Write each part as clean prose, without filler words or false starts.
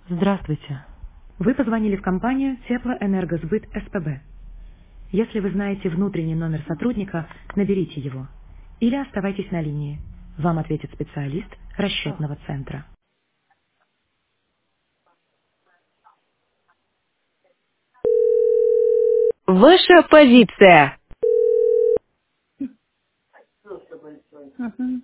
Здравствуйте. Вы позвонили в компанию Теплоэнергосбыт СПБ. Если вы знаете внутренний номер сотрудника, наберите его. Или оставайтесь на линии. Вам ответит специалист расчетного центра. Ваша позиция. Мгм.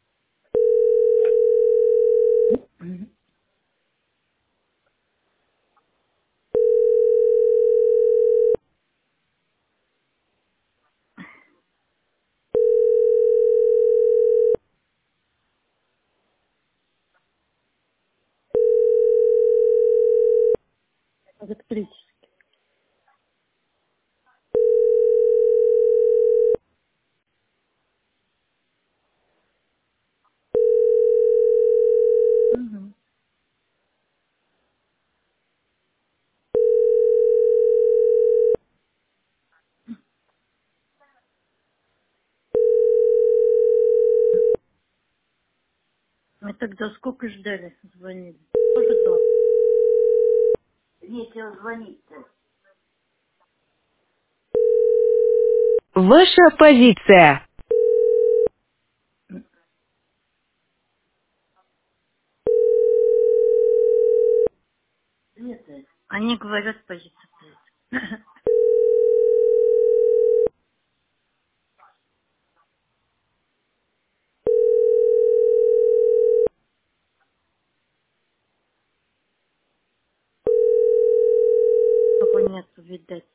Электрический. Мгм. Мы тогда сколько ждали, звонили? Тоже долго. Если он звонит-то. Ваша позиция. Это. Они говорят позицию. Кого нету, видать.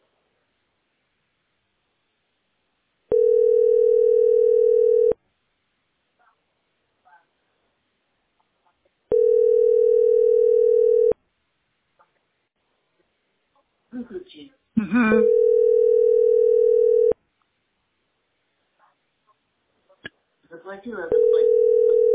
Выключи. Угу. Заплатила, заплатила.